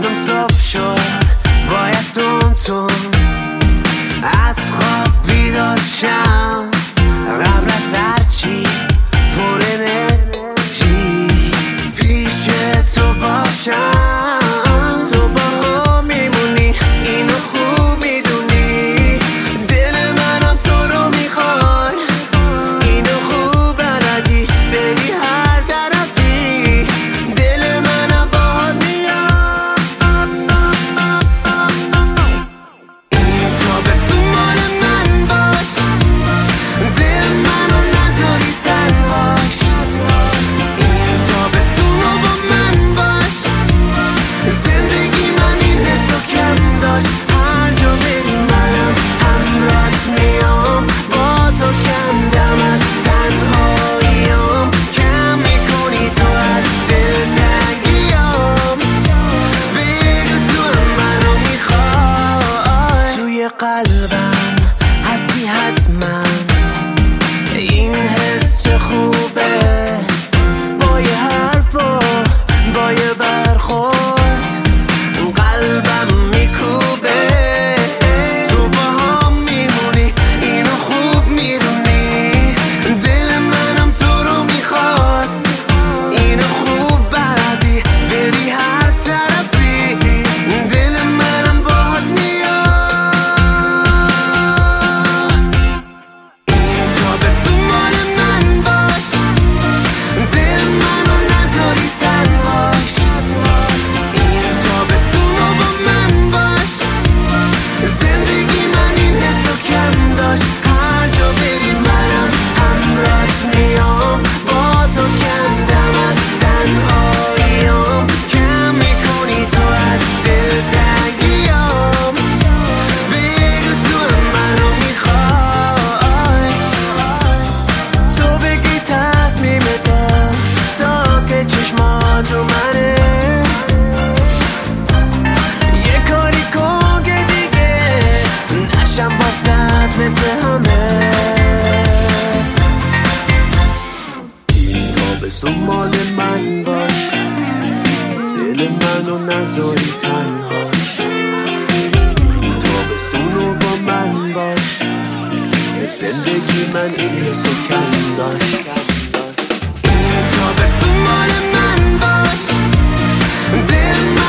بازم صبح شد، باید تون از خواب بیدار شم، قبل از هرچی پر انرژی پیش تو باشم. تو با هم میمونی، اینو خوب میدونی، دل منم تو رو میخواد، اینو خوب بلدی، بری هر طرفی، دل منم باهات میاد. این تابستون مال من باش، دل منو نذاری تنهاش، این تابستون رو با من باش، زندگی من این حسو کم داشت. هر جا بری منم همراهت میام، با تو کندم از تنهاییام، کم میکنی تو از دلتنگیام، بگو تو هم منو میخوای. توی قلبم هستی حتما، این حس چه خوبه، با یه حرف و با یه برخورد قلبم میکوبه. تو با هم میمونی، اینو خوب میدونی، دل منم تو رو میخواد، اینو خوب بلدی، بری هر طرفی، دل منم باهات میاد. این تابستون مال من باش، دل منو نذاری تنهاش، این تابستون رو با من باش، زندگی من این حسو کم داشت. هر جا بری منم همراهت میام، با تو کندم از تنهاییام، کم میکنی تو از دلتنگیام، بگو تو هم منو میخوای. تو بگی تصمیمتم تا که چشمات رو منه، یه کاری کن که دیگه نشم بازت مثل همه. این تابستون مال من باش، دل منو نذاری تنهاش، این تابستون رو با من باش، زندگی من این حسو کم داشت. این تابستون مال من باش، دل